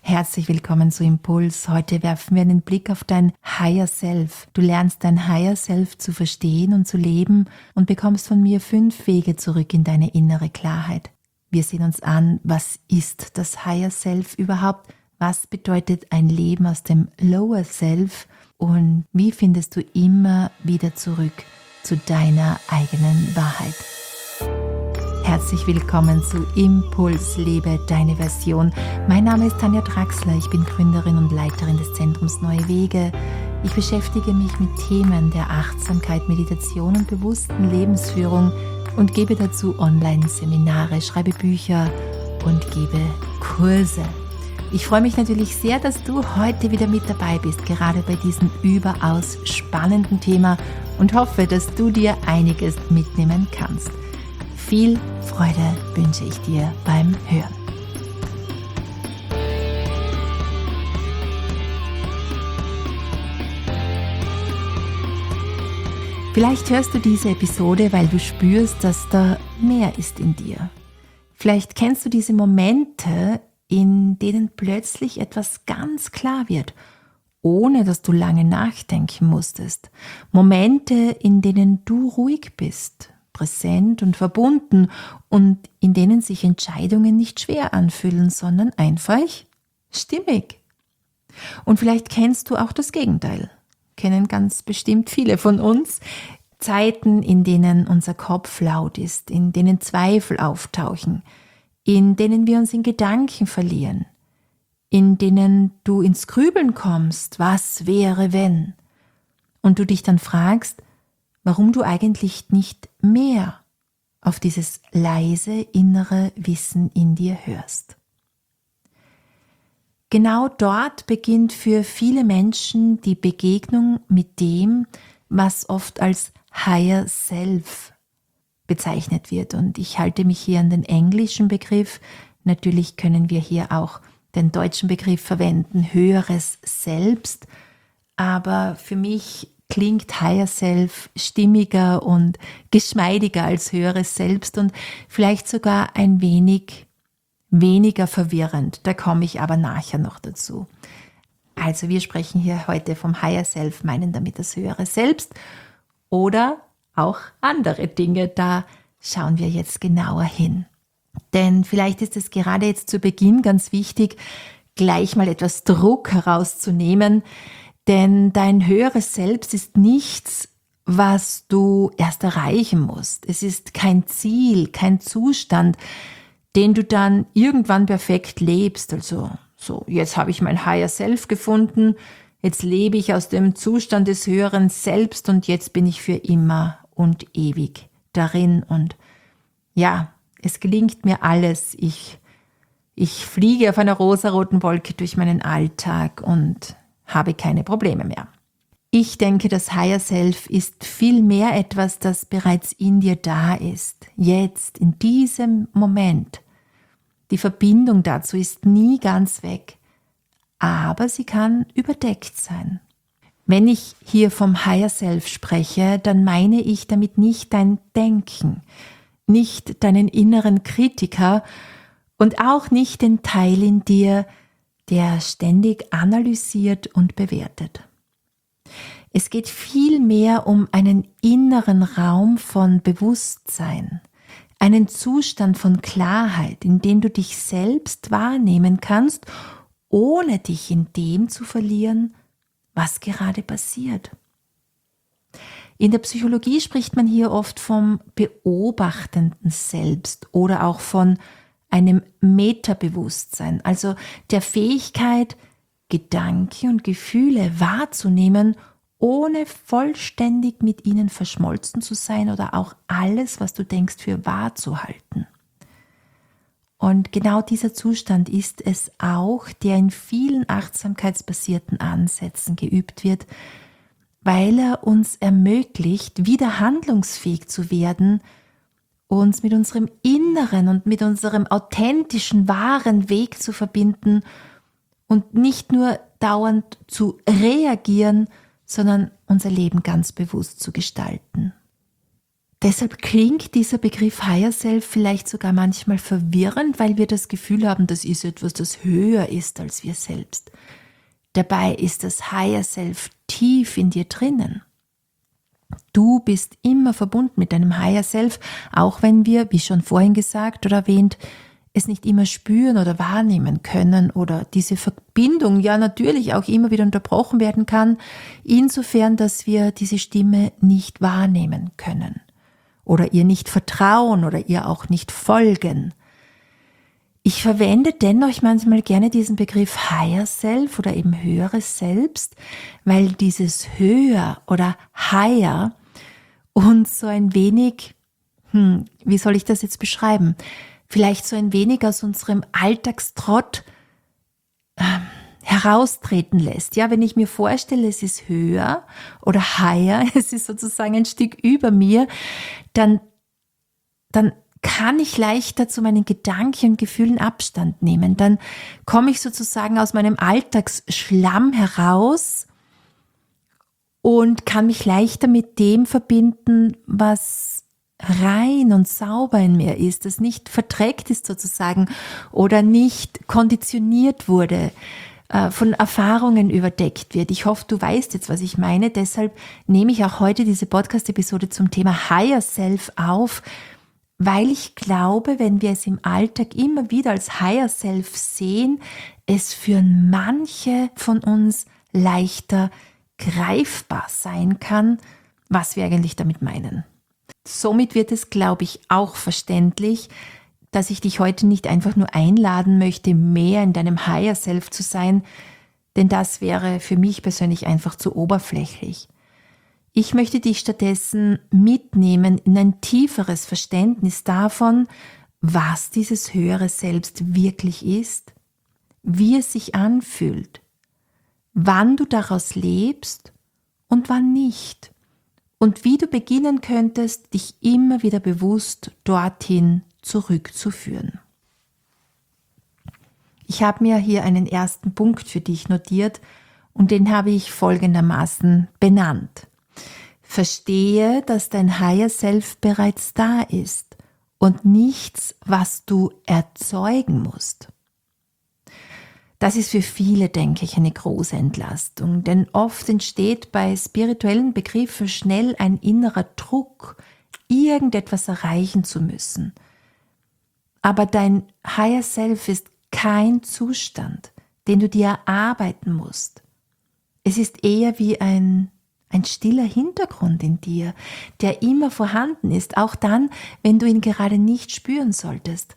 Herzlich willkommen zu Impuls. Heute werfen wir einen Blick auf dein Higher Self. Du lernst dein Higher Self zu verstehen und zu leben und bekommst von mir 5 Wege zurück in deine innere Klarheit. Wir sehen uns an, was ist das Higher Self überhaupt? Was bedeutet ein Leben aus dem Lower Self? Und wie findest du immer wieder zurück zu deiner eigenen Wahrheit? Herzlich willkommen zu Impuls, lebe deine Version. Mein Name ist Tanja Draxler, ich bin Gründerin und Leiterin des Zentrums Neue Wege. Ich beschäftige mich mit Themen der Achtsamkeit, Meditation und bewussten Lebensführung und gebe dazu Online-Seminare, schreibe Bücher und gebe Kurse. Ich freue mich natürlich sehr, dass du heute wieder mit dabei bist, gerade bei diesem überaus spannenden Thema und hoffe, dass du dir einiges mitnehmen kannst. Viel Freude wünsche ich dir beim Hören. Vielleicht hörst du diese Episode, weil du spürst, dass da mehr ist in dir. Vielleicht kennst du diese Momente, in denen plötzlich etwas ganz klar wird, ohne dass du lange nachdenken musstest. Momente, in denen du ruhig bist, präsent und verbunden und in denen sich Entscheidungen nicht schwer anfühlen, sondern einfach stimmig. Und vielleicht kennst du auch das Gegenteil. Kennen ganz bestimmt viele von uns. Zeiten, in denen unser Kopf laut ist, in denen Zweifel auftauchen, in denen wir uns in Gedanken verlieren, in denen du ins Grübeln kommst, was wäre wenn? Und du dich dann fragst, warum du eigentlich nicht mehr auf dieses leise innere Wissen in dir hörst. Genau dort beginnt für viele Menschen die Begegnung mit dem, was oft als Higher Self bezeichnet wird. Und ich halte mich hier an den englischen Begriff. Natürlich können wir hier auch den deutschen Begriff verwenden, höheres Selbst. Aber für mich klingt Higher Self stimmiger und geschmeidiger als höheres Selbst und vielleicht sogar ein wenig weniger verwirrend. Da komme ich aber nachher noch dazu. Also wir sprechen hier heute vom Higher Self, meinen damit das höhere Selbst oder auch andere Dinge. Da schauen wir jetzt genauer hin. Denn vielleicht ist es gerade jetzt zu Beginn ganz wichtig, gleich mal etwas Druck herauszunehmen, denn dein höheres Selbst ist nichts, was du erst erreichen musst. Es ist kein Ziel, kein Zustand, den du dann irgendwann perfekt lebst. Also so, jetzt habe ich mein Higher Self gefunden, jetzt lebe ich aus dem Zustand des höheren Selbst und jetzt bin ich für immer und ewig darin. Und ja, es gelingt mir alles. Ich fliege auf einer rosaroten Wolke durch meinen Alltag und habe keine Probleme mehr. Ich denke, das Higher Self ist viel mehr etwas, das bereits in dir da ist, jetzt, in diesem Moment. Die Verbindung dazu ist nie ganz weg, aber sie kann überdeckt sein. Wenn ich hier vom Higher Self spreche, dann meine ich damit nicht dein Denken, nicht deinen inneren Kritiker und auch nicht den Teil in dir, der ständig analysiert und bewertet. Es geht vielmehr um einen inneren Raum von Bewusstsein, einen Zustand von Klarheit, in dem du dich selbst wahrnehmen kannst, ohne dich in dem zu verlieren, was gerade passiert. In der Psychologie spricht man hier oft vom beobachtenden Selbst oder auch von einem Metabewusstsein, also der Fähigkeit, Gedanken und Gefühle wahrzunehmen, ohne vollständig mit ihnen verschmolzen zu sein oder auch alles, was du denkst, für wahr zu halten. Und genau dieser Zustand ist es auch, der in vielen achtsamkeitsbasierten Ansätzen geübt wird, weil er uns ermöglicht, wieder handlungsfähig zu werden, uns mit unserem inneren und mit unserem authentischen, wahren Weg zu verbinden und nicht nur dauernd zu reagieren, sondern unser Leben ganz bewusst zu gestalten. Deshalb klingt dieser Begriff Higher Self vielleicht sogar manchmal verwirrend, weil wir das Gefühl haben, das ist etwas, das höher ist als wir selbst. Dabei ist das Higher Self tief in dir drinnen. Du bist immer verbunden mit deinem Higher Self, auch wenn wir, wie schon vorhin gesagt oder erwähnt, es nicht immer spüren oder wahrnehmen können oder diese Verbindung ja natürlich auch immer wieder unterbrochen werden kann, insofern, dass wir diese Stimme nicht wahrnehmen können oder ihr nicht vertrauen oder ihr auch nicht folgen. Ich verwende dennoch manchmal gerne diesen Begriff Higher Self oder eben höheres Selbst, weil dieses höher oder higher uns so ein wenig, wie soll ich das jetzt beschreiben, vielleicht so ein wenig aus unserem Alltagstrott heraustreten lässt. Ja, wenn ich mir vorstelle, es ist höher oder higher, es ist sozusagen ein Stück über mir, dann kann ich leichter zu meinen Gedanken und Gefühlen Abstand nehmen. Dann komme ich sozusagen aus meinem Alltagsschlamm heraus und kann mich leichter mit dem verbinden, was rein und sauber in mir ist, das nicht verdreckt ist sozusagen oder nicht konditioniert wurde, von Erfahrungen überdeckt wird. Ich hoffe, du weißt jetzt, was ich meine. Deshalb nehme ich auch heute diese Podcast-Episode zum Thema Higher Self auf, weil ich glaube, wenn wir es im Alltag immer wieder als Higher Self sehen, es für manche von uns leichter greifbar sein kann, was wir eigentlich damit meinen. Somit wird es, glaube ich, auch verständlich, dass ich dich heute nicht einfach nur einladen möchte, mehr in deinem Higher Self zu sein, denn das wäre für mich persönlich einfach zu oberflächlich. Ich möchte dich stattdessen mitnehmen in ein tieferes Verständnis davon, was dieses höhere Selbst wirklich ist, wie es sich anfühlt, wann du daraus lebst und wann nicht und wie du beginnen könntest, dich immer wieder bewusst dorthin zurückzuführen. Ich habe mir hier einen ersten Punkt für dich notiert und den habe ich folgendermaßen benannt. Verstehe, dass dein Higher Self bereits da ist und nichts, was du erzeugen musst. Das ist für viele, denke ich, eine große Entlastung, denn oft entsteht bei spirituellen Begriffen schnell ein innerer Druck, irgendetwas erreichen zu müssen. Aber dein Higher Self ist kein Zustand, den du dir erarbeiten musst. Es ist eher wie ein stiller Hintergrund in dir, der immer vorhanden ist, auch dann, wenn du ihn gerade nicht spüren solltest.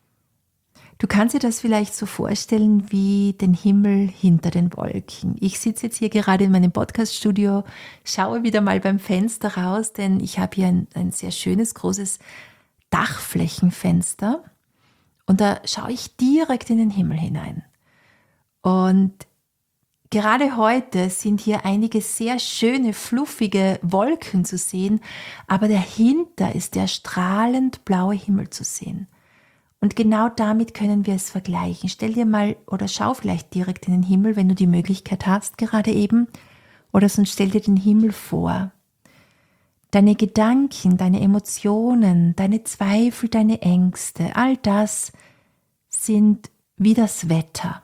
Du kannst dir das vielleicht so vorstellen wie den Himmel hinter den Wolken. Ich sitze jetzt hier gerade in meinem Podcast-Studio, schaue wieder mal beim Fenster raus, denn ich habe hier ein sehr schönes, großes Dachflächenfenster und da schaue ich direkt in den Himmel hinein. Und gerade heute sind hier einige sehr schöne, fluffige Wolken zu sehen, aber dahinter ist der strahlend blaue Himmel zu sehen. Und genau damit können wir es vergleichen. Stell dir mal oder schau vielleicht direkt in den Himmel, wenn du die Möglichkeit hast, gerade eben, oder sonst stell dir den Himmel vor. Deine Gedanken, deine Emotionen, deine Zweifel, deine Ängste, all das sind wie das Wetter.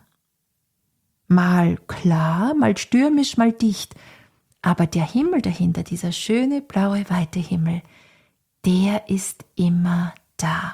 Mal klar, mal stürmisch, mal dicht. Aber der Himmel dahinter, dieser schöne, blaue, weite Himmel, der ist immer da.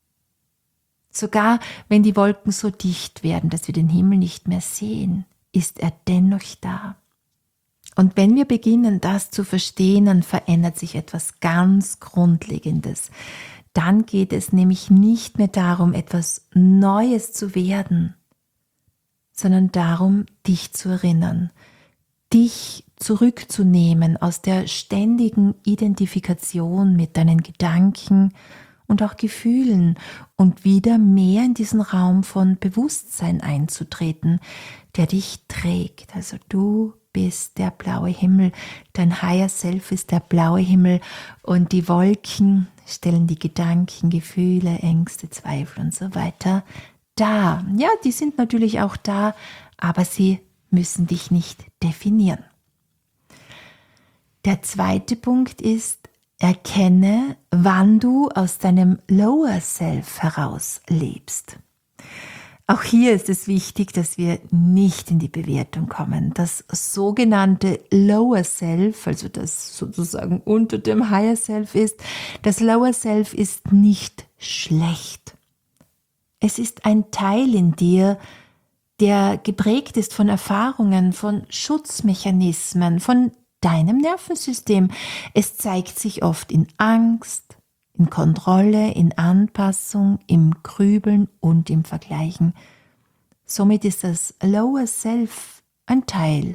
Sogar wenn die Wolken so dicht werden, dass wir den Himmel nicht mehr sehen, ist er dennoch da. Und wenn wir beginnen, das zu verstehen, dann verändert sich etwas ganz Grundlegendes. Dann geht es nämlich nicht mehr darum, etwas Neues zu werden, sondern darum, dich zu erinnern, dich zurückzunehmen aus der ständigen Identifikation mit deinen Gedanken und auch Gefühlen und wieder mehr in diesen Raum von Bewusstsein einzutreten, der dich trägt. Also du bist der blaue Himmel, dein Higher Self ist der blaue Himmel und die Wolken stellen die Gedanken, Gefühle, Ängste, Zweifel und so weiter dar. Ja, die sind natürlich auch da, aber sie müssen dich nicht definieren. Der zweite Punkt ist, Erkenne, wann du aus deinem Lower Self heraus lebst. Auch hier ist es wichtig, dass wir nicht in die Bewertung kommen. Das sogenannte Lower Self, also das sozusagen unter dem Higher Self ist, das Lower Self ist nicht schlecht. Es ist ein Teil in dir, der geprägt ist von Erfahrungen, von Schutzmechanismen, von deinem Nervensystem. Es zeigt sich oft in Angst, in Kontrolle, in Anpassung, im Grübeln und im Vergleichen. Somit ist das Lower Self ein Teil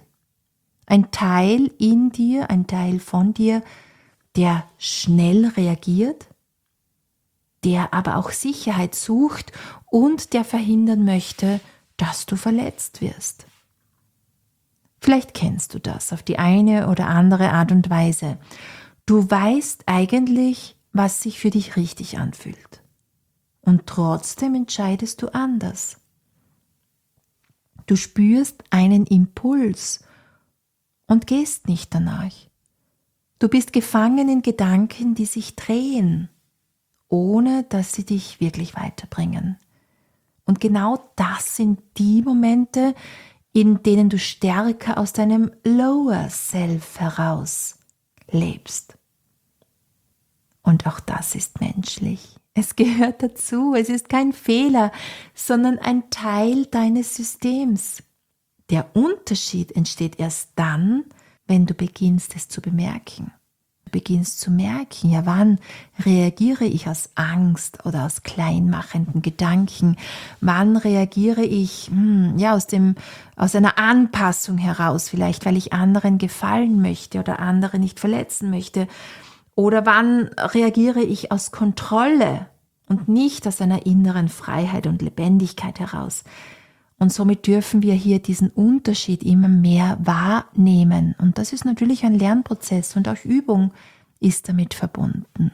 in dir, ein Teil von dir, der schnell reagiert, der aber auch Sicherheit sucht und der verhindern möchte, dass du verletzt wirst. Vielleicht kennst du das auf die eine oder andere Art und Weise. Du weißt eigentlich, was sich für dich richtig anfühlt. Und trotzdem entscheidest du anders. Du spürst einen Impuls und gehst nicht danach. Du bist gefangen in Gedanken, die sich drehen, ohne dass sie dich wirklich weiterbringen. Und genau das sind die Momente, in denen du stärker aus deinem Lower Self heraus lebst. Und auch das ist menschlich. Es gehört dazu. Es ist kein Fehler, sondern ein Teil deines Systems. Der Unterschied entsteht erst dann, wenn du beginnst, es zu bemerken. Du beginnst zu merken, ja, wann reagiere ich aus Angst oder aus kleinmachenden Gedanken? Wann reagiere ich aus einer Anpassung heraus, vielleicht weil ich anderen gefallen möchte oder andere nicht verletzen möchte? Oder wann reagiere ich aus Kontrolle und nicht aus einer inneren Freiheit und Lebendigkeit heraus? Und somit dürfen wir hier diesen Unterschied immer mehr wahrnehmen. Und das ist natürlich ein Lernprozess und auch Übung ist damit verbunden.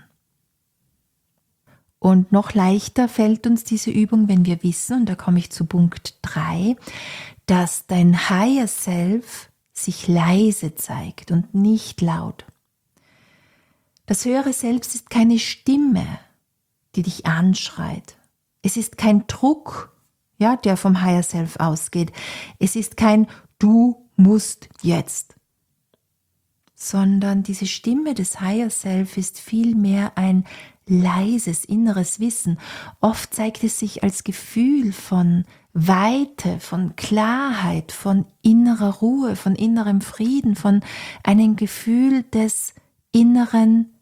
Und noch leichter fällt uns diese Übung, wenn wir wissen, und da komme ich zu Punkt 3, dass dein Higher Self sich leise zeigt und nicht laut. Das höhere Selbst ist keine Stimme, die dich anschreit. Es ist kein Druck, der vom Higher Self ausgeht. Es ist kein Du musst jetzt, sondern diese Stimme des Higher Self ist vielmehr ein leises inneres Wissen. Oft zeigt es sich als Gefühl von Weite, von Klarheit, von innerer Ruhe, von innerem Frieden, von einem Gefühl des inneren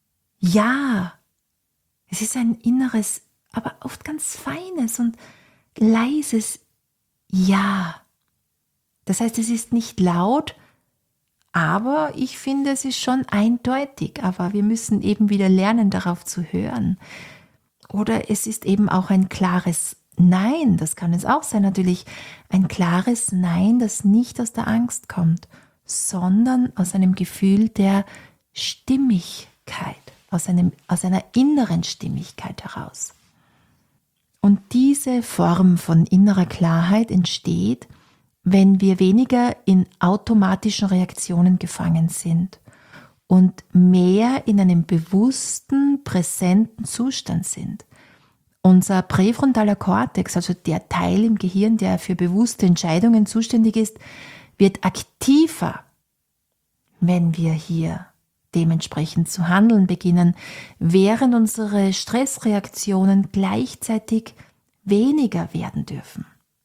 Ja. Es ist ein inneres, aber oft ganz feines und leises Ja. Das heißt, es ist nicht laut, aber ich finde, es ist schon eindeutig. Aber wir müssen eben wieder lernen, darauf zu hören. Oder es ist eben auch ein klares Nein. Das kann es auch sein, natürlich ein klares Nein, das nicht aus der Angst kommt, sondern aus einem Gefühl der Stimmigkeit, aus einer inneren Stimmigkeit heraus. Und diese Form von innerer Klarheit entsteht, wenn wir weniger in automatischen Reaktionen gefangen sind und mehr in einem bewussten, präsenten Zustand sind. Unser präfrontaler Kortex, also der Teil im Gehirn, der für bewusste Entscheidungen zuständig ist, wird aktiver, wenn wir hier dementsprechend zu handeln beginnen, während unsere Stressreaktionen gleichzeitig weniger werden dürfen.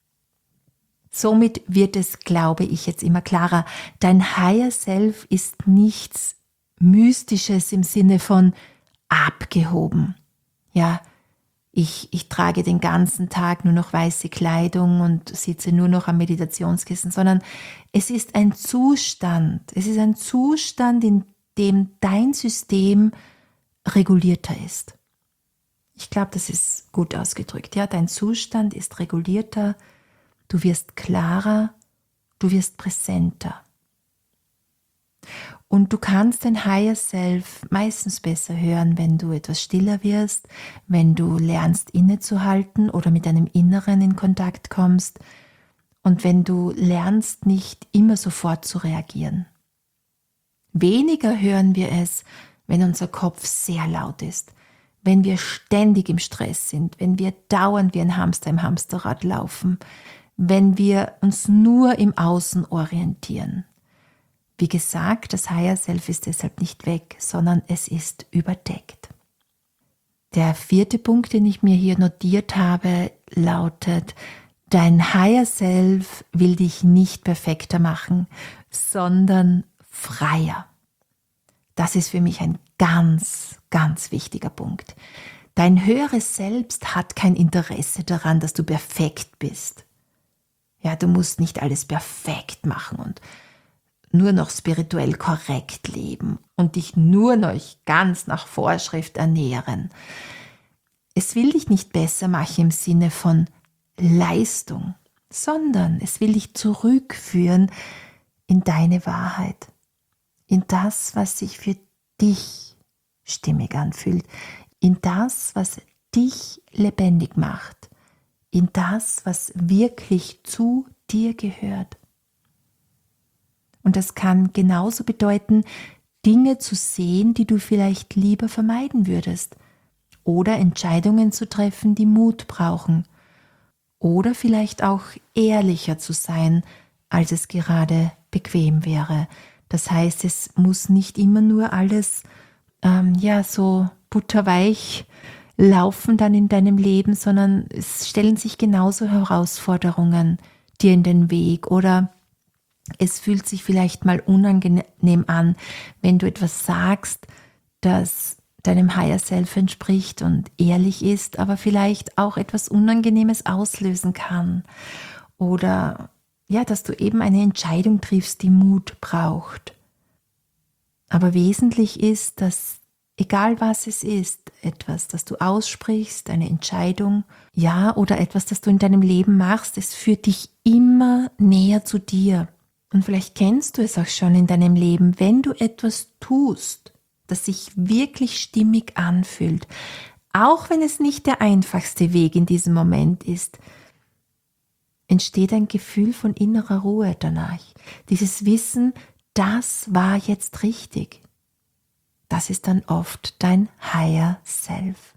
Somit wird es, glaube ich, jetzt immer klarer, dein Higher Self ist nichts Mystisches im Sinne von abgehoben. Ja, ich trage den ganzen Tag nur noch weiße Kleidung und sitze nur noch am Meditationskissen, sondern es ist ein Zustand. Es ist ein Zustand, in dem dein System regulierter ist. Ich glaube, das ist gut ausgedrückt. Ja, dein Zustand ist regulierter, du wirst klarer, du wirst präsenter. Und du kannst dein Higher Self meistens besser hören, wenn du etwas stiller wirst, wenn du lernst innezuhalten oder mit deinem Inneren in Kontakt kommst und wenn du lernst, nicht immer sofort zu reagieren. Weniger hören wir es, wenn unser Kopf sehr laut ist, wenn wir ständig im Stress sind, wenn wir dauernd wie ein Hamster im Hamsterrad laufen, wenn wir uns nur im Außen orientieren. Wie gesagt, das Higher Self ist deshalb nicht weg, sondern es ist überdeckt. Der 4. Punkt, den ich mir hier notiert habe, lautet: Dein Higher Self will dich nicht perfekter machen, sondern freier. Das ist für mich ein ganz, ganz wichtiger Punkt. Dein höheres Selbst hat kein Interesse daran, dass du perfekt bist. Ja, du musst nicht alles perfekt machen und nur noch spirituell korrekt leben und dich nur noch ganz nach Vorschrift ernähren. Es will dich nicht besser machen im Sinne von Leistung, sondern es will dich zurückführen in deine Wahrheit, in das, was sich für dich stimmig anfühlt, in das, was dich lebendig macht, in das, was wirklich zu dir gehört. Und das kann genauso bedeuten, Dinge zu sehen, die du vielleicht lieber vermeiden würdest, oder Entscheidungen zu treffen, die Mut brauchen, oder vielleicht auch ehrlicher zu sein, als es gerade bequem wäre. Das heißt, es muss nicht immer nur alles so butterweich laufen dann in deinem Leben, sondern es stellen sich genauso Herausforderungen dir in den Weg, oder es fühlt sich vielleicht mal unangenehm an, wenn du etwas sagst, das deinem Higher Self entspricht und ehrlich ist, aber vielleicht auch etwas Unangenehmes auslösen kann. Oder ja, dass du eben eine Entscheidung triffst, die Mut braucht. Aber wesentlich ist, dass egal was es ist, etwas, das du aussprichst, eine Entscheidung, ja, oder etwas, das du in deinem Leben machst, es führt dich immer näher zu dir. Und vielleicht kennst du es auch schon in deinem Leben, wenn du etwas tust, das sich wirklich stimmig anfühlt, auch wenn es nicht der einfachste Weg in diesem Moment ist, entsteht ein Gefühl von innerer Ruhe danach. Dieses Wissen, das war jetzt richtig. Das ist dann oft dein Higher Self.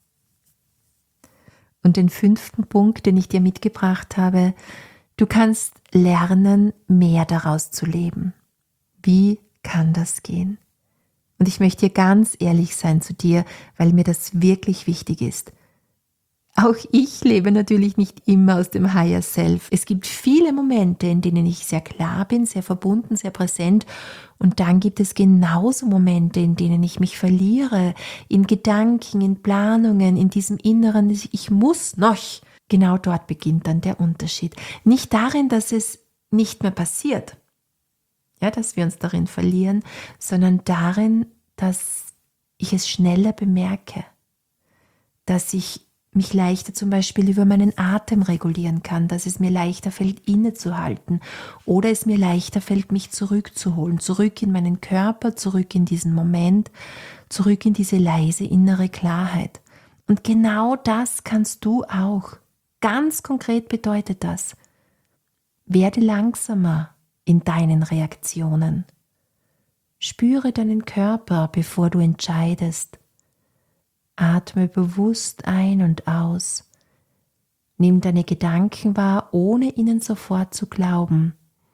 Und den 5. Punkt, den ich dir mitgebracht habe: Du kannst lernen, mehr daraus zu leben. Wie kann das gehen? Und ich möchte hier ganz ehrlich sein zu dir, weil mir das wirklich wichtig ist. Auch ich lebe natürlich nicht immer aus dem Higher Self. Es gibt viele Momente, in denen ich sehr klar bin, sehr verbunden, sehr präsent. Und dann gibt es genauso Momente, in denen ich mich verliere, in Gedanken, in Planungen, in diesem inneren Ich muss noch. Genau dort beginnt dann der Unterschied. Nicht darin, dass es nicht mehr passiert, ja, dass wir uns darin verlieren, sondern darin, dass ich es schneller bemerke, dass ich mich leichter zum Beispiel über meinen Atem regulieren kann, dass es mir leichter fällt, innezuhalten, oder es mir leichter fällt, mich zurückzuholen, zurück in meinen Körper, zurück in diesen Moment, zurück in diese leise innere Klarheit. Und genau das kannst du auch. Ganz konkret bedeutet das: Werde langsamer in deinen Reaktionen. Spüre deinen Körper, bevor du entscheidest. Atme bewusst ein und aus. Nimm deine Gedanken wahr, ohne ihnen sofort zu glauben.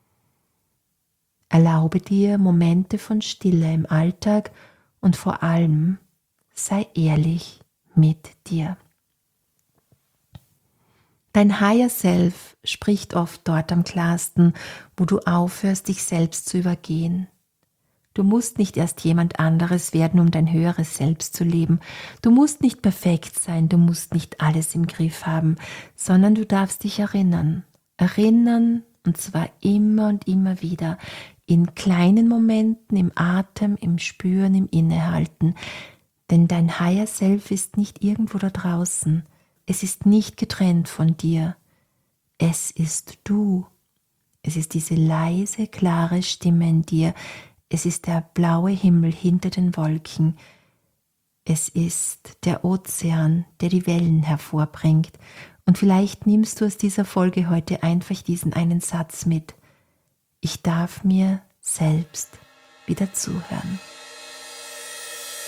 Erlaube dir Momente von Stille im Alltag und vor allem sei ehrlich mit dir. Dein Higher Self spricht oft dort am klarsten, wo du aufhörst, dich selbst zu übergehen. Du musst nicht erst jemand anderes werden, um dein höheres Selbst zu leben. Du musst nicht perfekt sein, du musst nicht alles im Griff haben, sondern du darfst dich erinnern. Erinnern, und zwar immer und immer wieder, in kleinen Momenten, im Atem, im Spüren, im Innehalten. Denn dein Higher Self ist nicht irgendwo da draußen. Es ist nicht getrennt von dir. Es ist du. Es ist diese leise, klare Stimme in dir. Es ist der blaue Himmel hinter den Wolken. Es ist der Ozean, der die Wellen hervorbringt. Und vielleicht nimmst du aus dieser Folge heute einfach diesen einen Satz mit: Ich darf mir selbst wieder zuhören.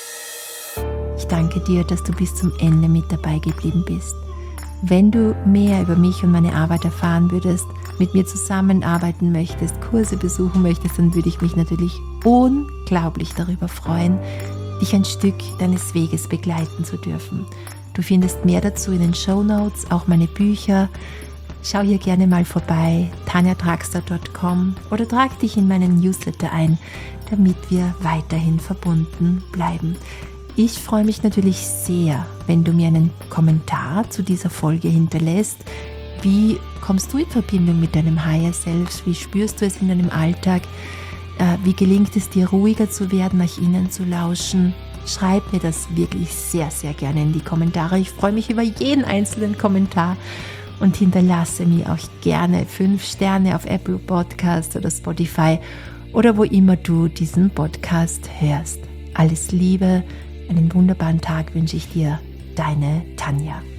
Ich danke dir, dass du bis zum Ende mit dabei geblieben bist. Wenn du mehr über mich und meine Arbeit erfahren würdest, mit mir zusammenarbeiten möchtest, Kurse besuchen möchtest, dann würde ich mich natürlich unglaublich darüber freuen, dich ein Stück deines Weges begleiten zu dürfen. Du findest mehr dazu in den Shownotes, auch meine Bücher. Schau hier gerne mal vorbei, tanjadraxler.com, oder trag dich in meinen Newsletter ein, damit wir weiterhin verbunden bleiben. Ich freue mich natürlich sehr, wenn du mir einen Kommentar zu dieser Folge hinterlässt. Wie kommst du in Verbindung mit deinem Higher Self? Wie spürst du es in deinem Alltag? Wie gelingt es dir, ruhiger zu werden, nach innen zu lauschen? Schreib mir das wirklich sehr, sehr gerne in die Kommentare. Ich freue mich über jeden einzelnen Kommentar und hinterlasse mir auch gerne 5 Sterne auf Apple Podcast oder Spotify oder wo immer du diesen Podcast hörst. Alles Liebe, einen wunderbaren Tag wünsche ich dir, deine Tanja.